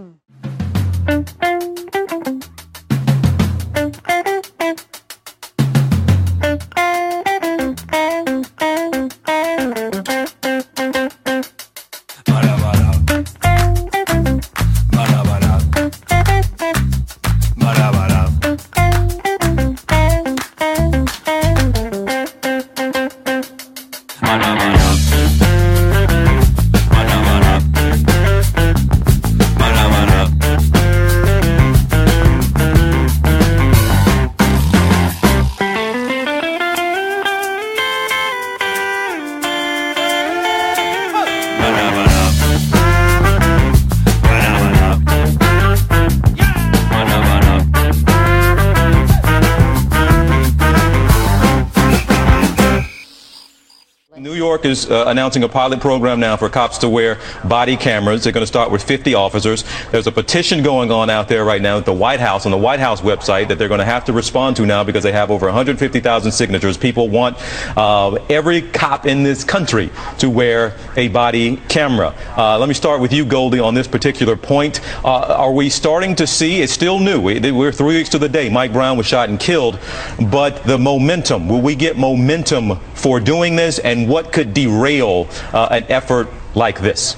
New York is uh, announcing a pilot program now for cops to wear body cameras. They're going to start with fifty officers. There's a petition going on out there right now at the White House, on the White House website, that they're going to have to respond to now because they have over one hundred fifty thousand signatures. People want uh, every cop in this country to wear a body camera. Uh, let me start with you, Goldie, on this particular point. Uh, are we starting to see, it's still new, we, we're three weeks to the day Mike Brown was shot and killed, but the momentum, will we get momentum for doing this, and what could derail uh, an effort like this?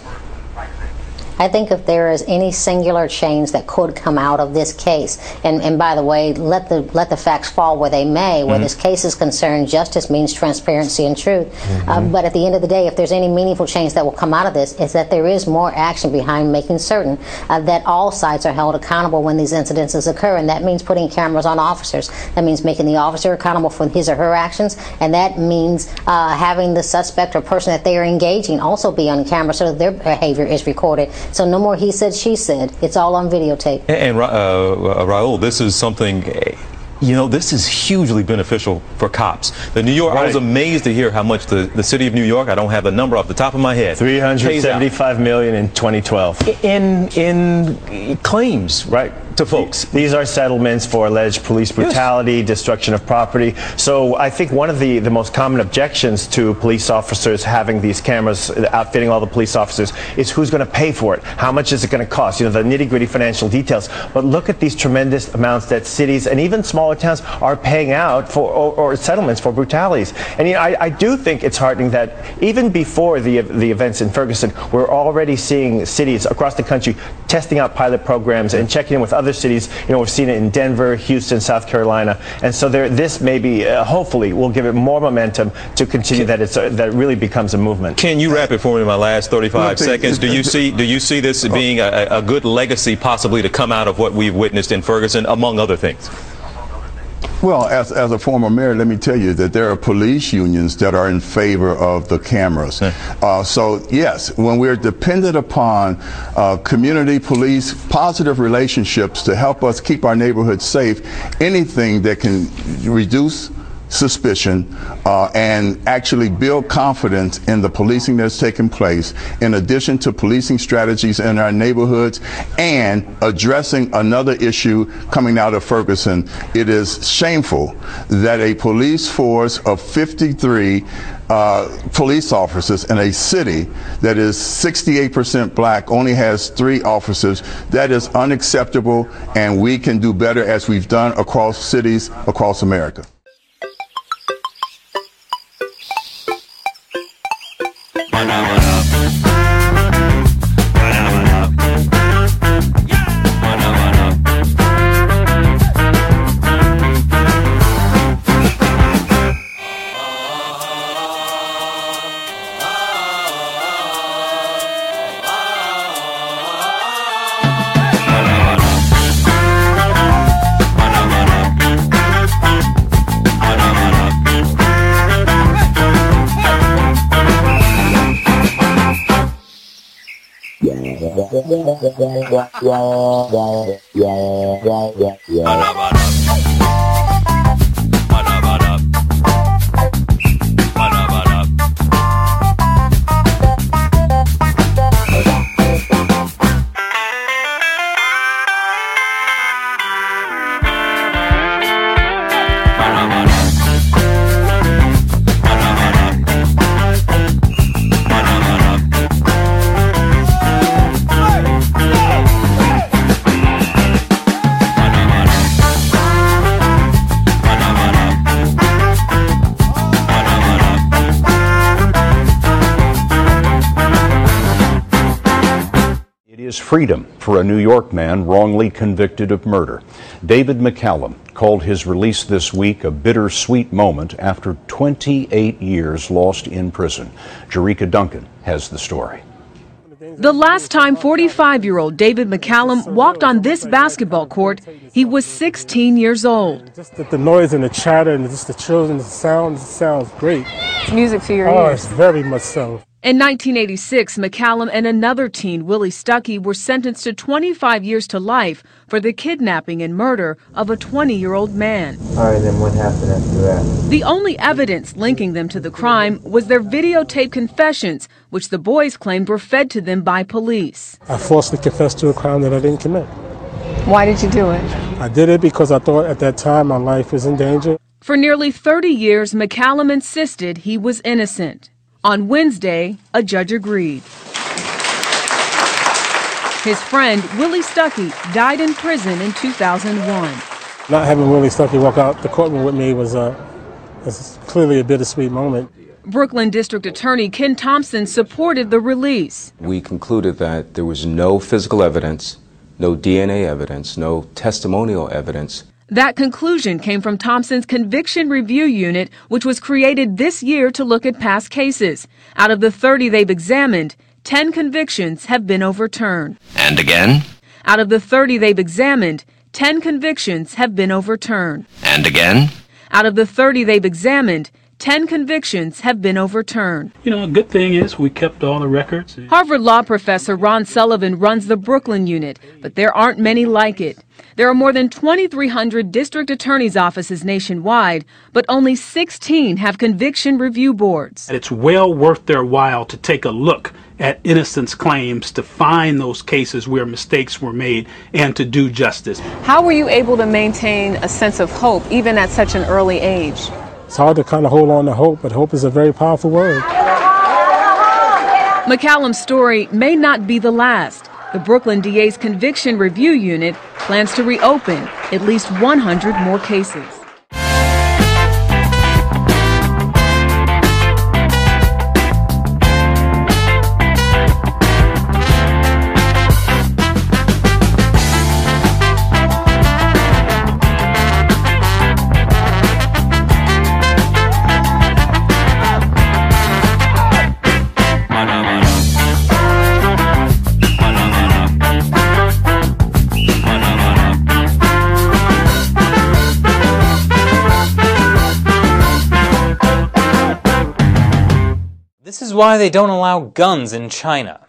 I think if there is any singular change that could come out of this case, and, and by the way, let the let the facts fall where they may, where mm-hmm. this case is concerned, justice means transparency and truth. Mm-hmm. uh, but at the end of the day, if there's any meaningful change that will come out of this, is that there is more action behind making certain uh, that all sides are held accountable when these incidences occur, and that means putting cameras on officers. That means making the officer accountable for his or her actions, and that means uh, having the suspect or person that they are engaging also be on camera so that their behavior is recorded. So no more he said, she said. It's all on videotape. And, uh, uh, Raul, this is something, you know, this is hugely beneficial for cops. The New York, right. I was amazed to hear how much the, the city of New York, I don't have the number off the top of my head, three hundred seventy-five million in twenty twelve. In, in claims, right? To folks. These are settlements for alleged police brutality, yes. destruction of property. So I think one of the, the most common objections to police officers having these cameras, outfitting all the police officers, is who's going to pay for it? How much is it going to cost? You know, the nitty-gritty financial details. But look at these tremendous amounts that cities and even smaller towns are paying out for, or, or settlements for brutalities. And you know, I, I do think it's heartening that even before the, the events in Ferguson, we're already seeing cities across the country testing out pilot programs and checking in with other cities. You know, we've seen it in Denver, Houston, South Carolina, and so there, this maybe, uh, hopefully, will give it more momentum to continue. That it's a, that it really becomes a movement. Can you wrap it for me in my last thirty-five seconds? Do you see do you see this being a, a good legacy, possibly, to come out of what we've witnessed in Ferguson, among other things? Well, as, as a former mayor, let me tell you that there are police unions that are in favor of the cameras. Uh, so, yes, when we're dependent upon uh, community police, positive relationships to help us keep our neighborhoods safe, anything that can reduce suspicion uh, and actually build confidence in the policing that's taking place, in addition to policing strategies in our neighborhoods and addressing another issue coming out of Ferguson. It is shameful that a police force of fifty-three uh, police officers in a city that is sixty-eight percent black only has three officers. That is unacceptable, and we can do better, as we've done across cities across America. Freedom for a New York man wrongly convicted of murder. David McCallum called his release this week a bittersweet moment after twenty-eight years lost in prison. Jerika Duncan has the story. The last time forty-five-year-old David McCallum walked on this basketball court, he was sixteen years old. Just the, the noise and the chatter and just the children, the sounds, sounds great. It's music to your oh, ears. It's very much so. In nineteen eighty-six, McCallum and another teen, Willie Stuckey, were sentenced to twenty-five years to life for the kidnapping and murder of a twenty-year-old man. All right, then what happened after that? The only evidence linking them to the crime was their videotaped confessions, which the boys claimed were fed to them by police. I falsely confessed to a crime that I didn't commit. Why did you do it? I did it because I thought at that time my life was in danger. For nearly thirty years, McCallum insisted he was innocent. On Wednesday, a judge agreed. His friend, Willie Stuckey, died in prison in two thousand one. Not having Willie Stuckey walk out the courtroom with me was, uh, was clearly a bittersweet moment. Brooklyn District Attorney Ken Thompson supported the release. We concluded that there was no physical evidence, no D N A evidence, no testimonial evidence. That conclusion came from Thompson's Conviction Review Unit, which was created this year to look at past cases. Out of the thirty they've examined, ten convictions have been overturned. And again. Out of the thirty they've examined, ten convictions have been overturned. And again. Out of the thirty they've examined, ten convictions have been overturned. You know, a good thing is we kept all the records. Harvard law professor Ron Sullivan runs the Brooklyn unit, but there aren't many like it. There are more than twenty-three hundred district attorneys' offices nationwide, but only sixteen have conviction review boards. It's well worth their while to take a look at innocence claims, to find those cases where mistakes were made, and to do justice. How were you able to maintain a sense of hope, even at such an early age? It's hard to kind of hold on to hope, but hope is a very powerful word. McCallum's story may not be the last. The Brooklyn D A's Conviction Review Unit plans to reopen at least one hundred more cases. This is why they don't allow guns in China.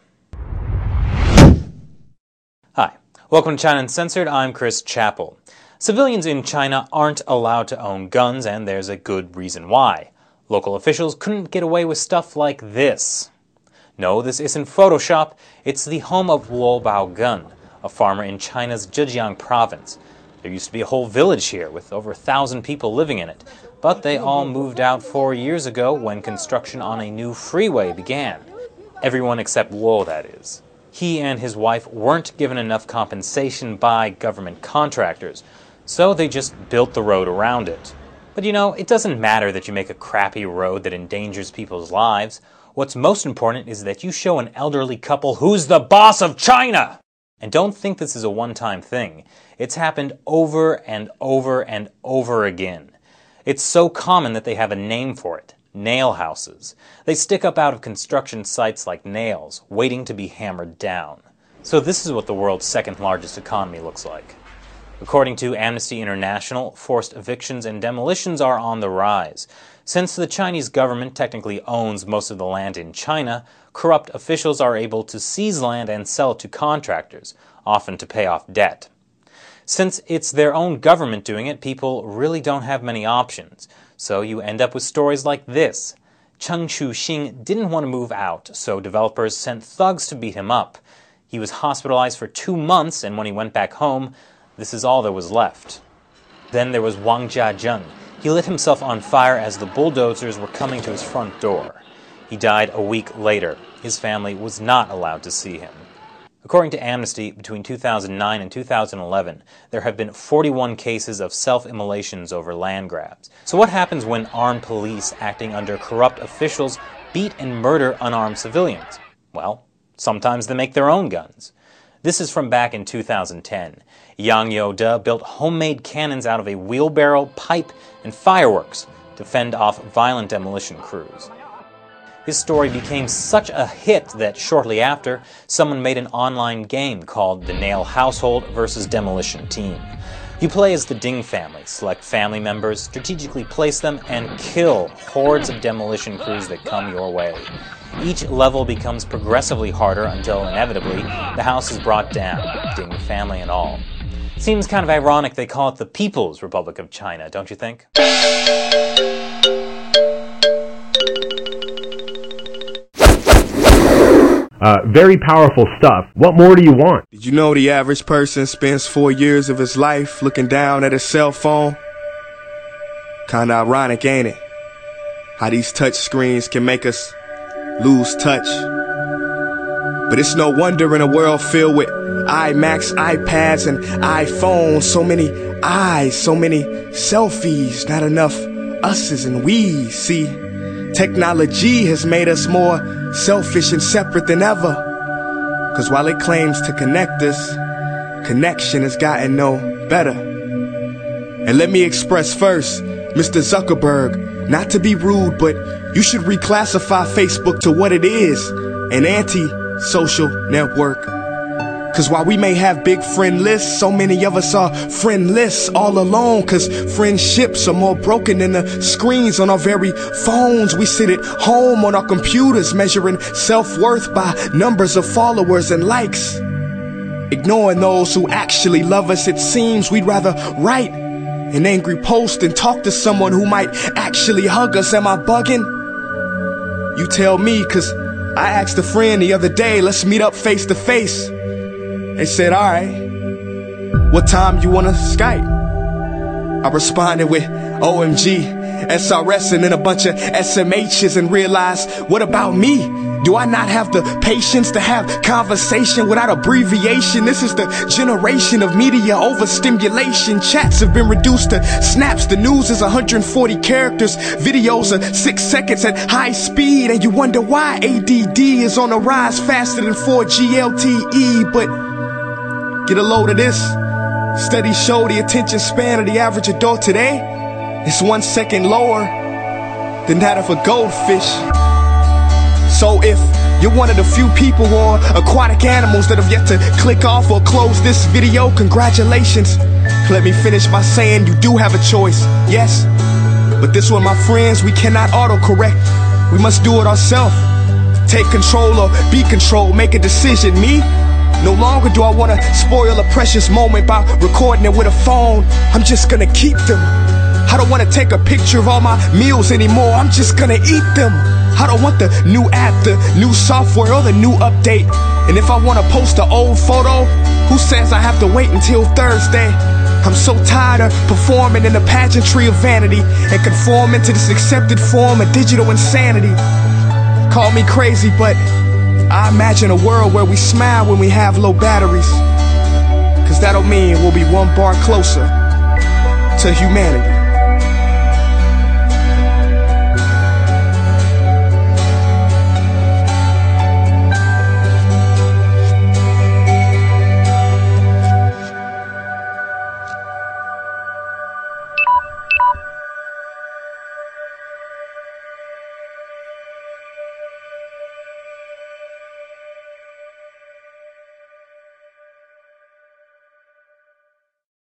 Hi, welcome to China Uncensored. I'm Chris Chappell. Civilians in China aren't allowed to own guns, and there's a good reason why. Local officials couldn't get away with stuff like this. No, this isn't Photoshop. It's the home of Luo Baogun, a farmer in China's Zhejiang province. There used to be a whole village here with over a thousand people living in it, but they all moved out four years ago when construction on a new freeway began. Everyone except Luo, that is. He and his wife weren't given enough compensation by government contractors, so they just built the road around it. But you know, it doesn't matter that you make a crappy road that endangers people's lives. What's most important is that you show an elderly couple who's the boss of China! And don't think this is a one-time thing. It's happened over and over and over again. It's so common that they have a name for it. Nail houses. They stick up out of construction sites like nails, waiting to be hammered down. So this is what the world's second largest economy looks like. According to Amnesty International, forced evictions and demolitions are on the rise. Since the Chinese government technically owns most of the land in China, corrupt officials are able to seize land and sell it to contractors, often to pay off debt. Since it's their own government doing it, people really don't have many options. So you end up with stories like this. Cheng Chu-xing didn't want to move out, so developers sent thugs to beat him up. He was hospitalized for two months, and when he went back home, this is all there was left. Then there was Wang Jiazheng. He lit himself on fire as the bulldozers were coming to his front door. He died a week later. His family was not allowed to see him. According to Amnesty, between two thousand nine and two thousand eleven, there have been forty-one cases of self-immolations over land grabs. So what happens when armed police acting under corrupt officials beat and murder unarmed civilians? Well, sometimes they make their own guns. This is from back in two thousand ten. Yang Youde built homemade cannons out of a wheelbarrow, pipe, and fireworks to fend off violent demolition crews. His story became such a hit that shortly after, someone made an online game called The Nail Household versus Demolition Team. You play as the Ding family, select family members, strategically place them, and kill hordes of demolition crews that come your way. Each level becomes progressively harder until, inevitably, the house is brought down, Ding family and all. Seems kind of ironic they call it the People's Republic of China, don't you think? Uh, very powerful stuff. What more do you want? Did you know the average person spends four years of his life looking down at his cell phone? Kinda ironic, ain't it? How these touch screens can make us lose touch. But it's no wonder in a world filled with iMacs, iPads, and iPhones, so many eyes, so many selfies, not enough us's and we's. See, technology has made us more selfish and separate than ever. Cause while it claims to connect us, connection has gotten no better. And let me express first, Mister Zuckerberg, not to be rude, but you should reclassify Facebook to what it is, an anti-social network. Cause while we may have big friend lists, so many of us are friendless all alone. Cause friendships are more broken than the screens on our very phones. We sit at home on our computers measuring self-worth by numbers of followers and likes. Ignoring those who actually love us, it seems we'd rather write an angry post and talk to someone who might actually hug us. Am I bugging? You tell me, cause I asked a friend the other day, let's meet up face to face. They said, alright, what time you wanna Skype? I responded with O M G, S R S, and then a bunch of S M H's and realized, what about me? Do I not have the patience to have conversation without abbreviation? This is the generation of media overstimulation. Chats have been reduced to snaps. The news is one hundred forty characters. Videos are six seconds at high speed. And you wonder why A D D is on the rise faster than four G L T E. But get a load of this. Studies show the attention span of the average adult today is one second lower than that of a goldfish. So if you're one of the few people or aquatic animals that have yet to click off or close this video, congratulations. Let me finish by saying you do have a choice, yes. But this one, my friends, we cannot autocorrect. We must do it ourselves. Take control or be controlled, make a decision. Me? No longer do I want to spoil a precious moment by recording it with a phone. I'm just gonna keep them. I don't want to take a picture of all my meals anymore. I'm just gonna eat them. I don't want the new app, the new software, or the new update. And if I want to post an old photo, who says I have to wait until Thursday? I'm so tired of performing in the pageantry of vanity and conforming to this accepted form of digital insanity. Call me crazy, but I imagine a world where we smile when we have low batteries. Cause that'll mean we'll be one bar closer to humanity.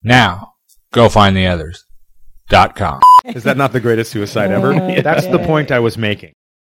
Now, go find the others. Dot com. Is that not the greatest suicide ever? That's the point I was making.